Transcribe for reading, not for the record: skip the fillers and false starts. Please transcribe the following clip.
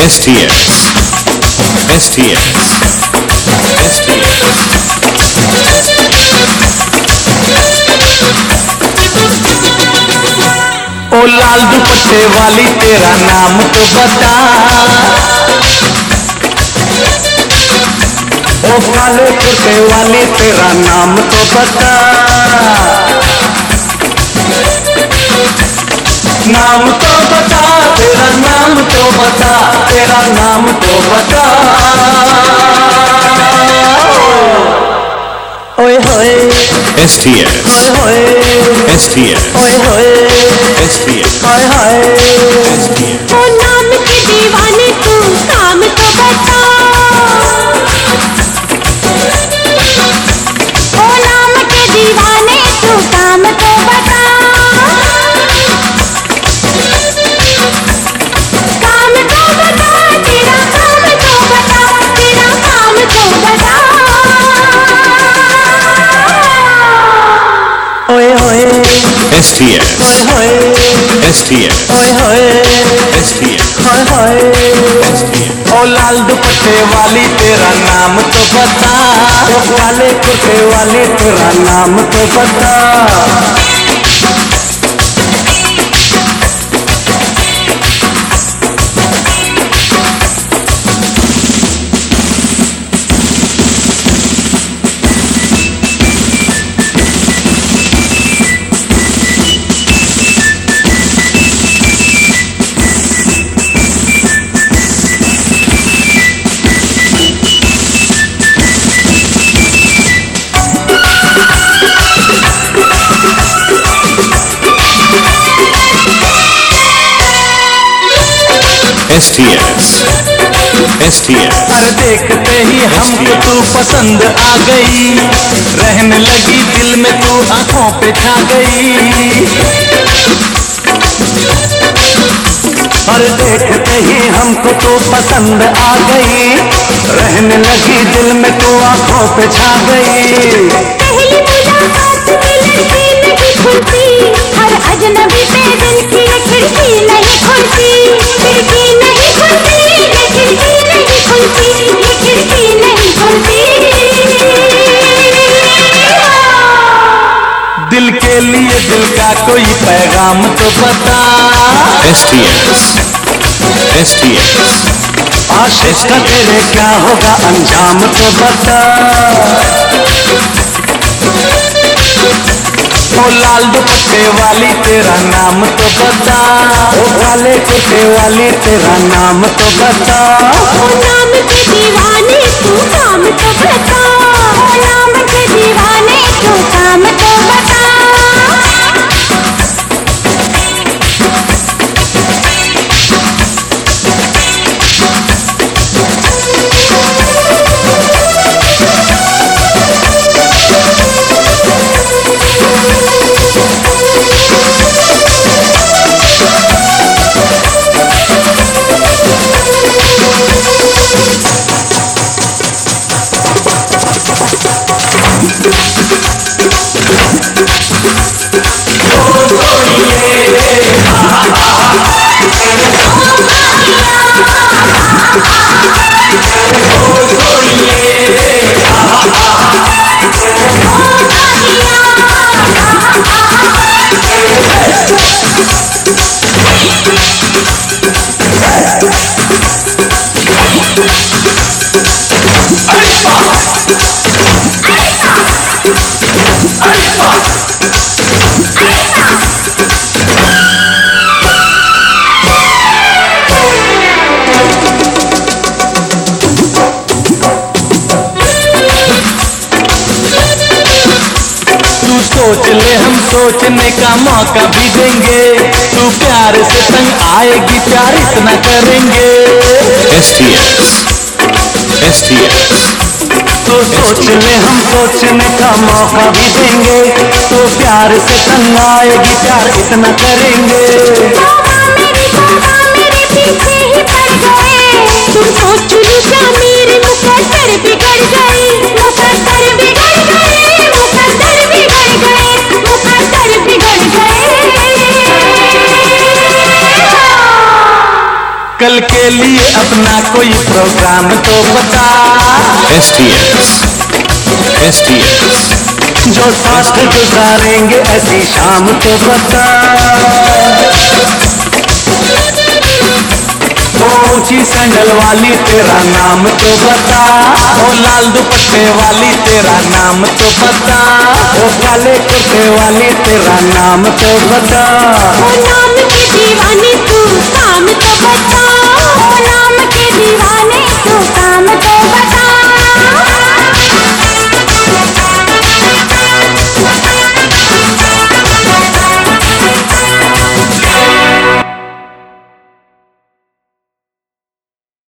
STS, STS, STS. ओ लाल दुपट्टे वाली तेरा नाम तो बता, ओ काले कुर्ते वाली तेरा नाम तो बता, नाम तो बता, तेरा नाम तो बता, तेरा नाम तो बता। ओए होए STS, ओए होए STS, ओए होए STS, हाय हाय। STS. ओ नाम के दीवाने तू काम तो बता, ओ नाम के दीवाने तू काम तो बता, काम तो बता, तेरा काम तो बता, तेरा काम तो बता। ओए होए STS, ओए होए STS, ओए होए STS, हाय हाय। STS. ओ लाल दुपट्टे वाली तेरा नाम तो बता, ओ काले कुर्ते वाली तेरा नाम तो बता। STS, STS, अरे देखते ही हमको तू पसंद आ गई, रहने लगी दिल में तू आंखों पे छा गई। अरे देखते ही हमको तू पसंद आ गई, रहने लगी दिल में तू आंखों पे छा गई। पहली मुलाकात में लड़की नहीं खुलती, हर अजनबी पे दिल की खिड़की नहीं खुलती, खिड़की नहीं खुलती, ये खिड़की नहीं खुलती, ये खिड़की नहीं खुलती। दिल के लिए दिल का कोई पैगाम तो बता, STS, STS, आशिक का तेरे क्या होगा अंजाम तो बता। ओ लाल दुपट्टे वाली तेरा नाम तो बता, ओ काले कुर्ते वाली तेरा नाम तो बता। ओ नाम के दीवाने तू काम तो बता, ओ नाम के दीवाने तू काम तो बता। सोच ले हम सोचने का मौका भी देंगे, तू प्यार से तंग आएगी प्यार इतना करेंगे। STS, STS, तो सोच ले हम सोचने का मौका भी देंगे, तू प्यार से तंग आएगी प्यार इतना करेंगे। पापा मेरे पीछे ही पड़ गए, तुम सोच लो क्या मेरे मुकद्दर बिगड़ गए, मुकद्दर बिगड़ गए, मुकद्दर बिगड़ गए, मुकद्दर बिगड़ गए। कल के लिए अपना कोई प्रोग्राम तो बता। STS, STS, जो साथ गुजारेंगे ऐसी शाम तो बता। ऊंची सैंडल वाली तेरा नाम तो बता। ओ लाल दुपट्टे वाली तेरा नाम तो बता। ओ काले कुर्ते वाली तेरा नाम तो बता। ओ नाम के दीवाने तू काम तो बता। ओ नाम के दीवाने तू काम तो बता।